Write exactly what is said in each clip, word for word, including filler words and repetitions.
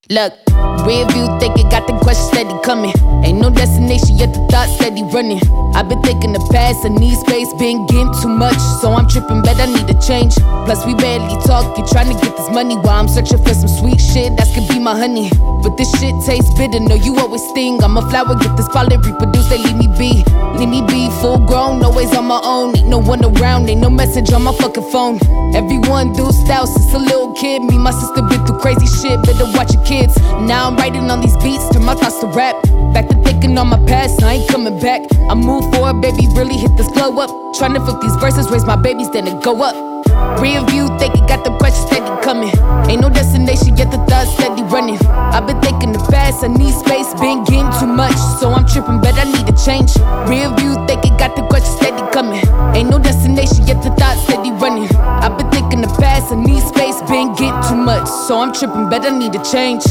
Look, rear view thinking, got the question steady coming. Ain't no destination yet, the thought steady running. I've been thinking the past, I need space, been getting too much, so I'm tripping, bet I need a change. Plus we barely talking, trying to get this money while I'm searching for some sweet shit that could be my honey. But this shit tastes bitter, no you always sting. I'm a flower, get this pollen, reproduce, they leave me be. Leave me be, full grown, always on my own. Ain't no one around, ain't no message on my fucking phone. Everyone do style since a little kid. Me, my sister been through crazy shit, better watch your kids. Now I'm writing on these beats, turn my thoughts to rap. Back to thinking on my past, I ain't coming back. I move forward, baby, really hit this glow up. Trying to flip these verses, raise my babies, then it go up. Rear view thinking, got the pressure steady coming. Ain't no destination yet, the thoughts steady running. I've been thinking the past, I need space, been getting too much, so I'm tripping, but I need a change. Rear view thinking, got the pressure steady coming. Ain't no destination yet, the thoughts steady running. I've been thinking the past, I need space, been getting too much, so I'm tripping, but I need a change.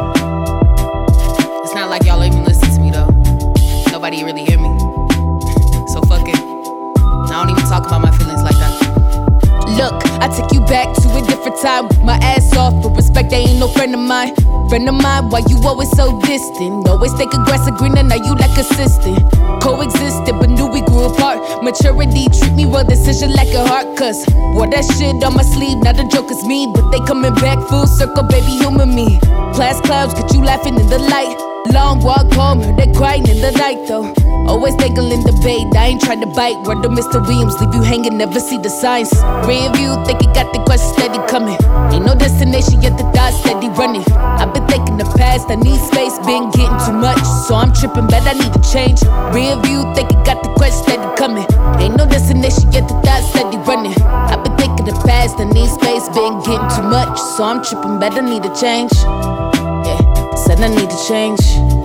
It's not like y'all even listen to me though. Nobody really hear me. So fuck it. I don't even talk about my feelings like that. Look, I take you back to a different time. With my ass off, but respect, they ain't no friend of mine. Friend of mine, why you always so distant? Always think a grass is greener, now you like assistant. Coexisted, but knew we grew apart. Maturity, treat me well, decision like a heart. Cause wore that shit on my sleeve, now the joke is me. But they coming back full circle, baby, humor me. Class clouds, get you laughing in the light. Long walk home, heard they crying in the night though. Always thinking in debate, I ain't trying to bite. Word to Mister Williams, leave you hanging, never see the signs. Rear view, thinking got the question steady coming. Ain't no destination yet, the thoughts steady running. I've been thinking the past, I need space, been getting too much, so I'm tripping, but I need to change. Rear view, thinking got the question steady coming. Ain't no destination yet, the thoughts steady running. I've been thinking the past, I need space, been getting too much, so I'm tripping, but I need to change. Yeah, said I need to change.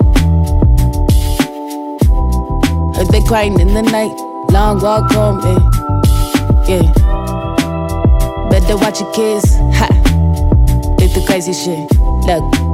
Heard they crying in the night, long walk home, eh? Yeah. Better watch your kids, ha. It's the crazy shit. Look.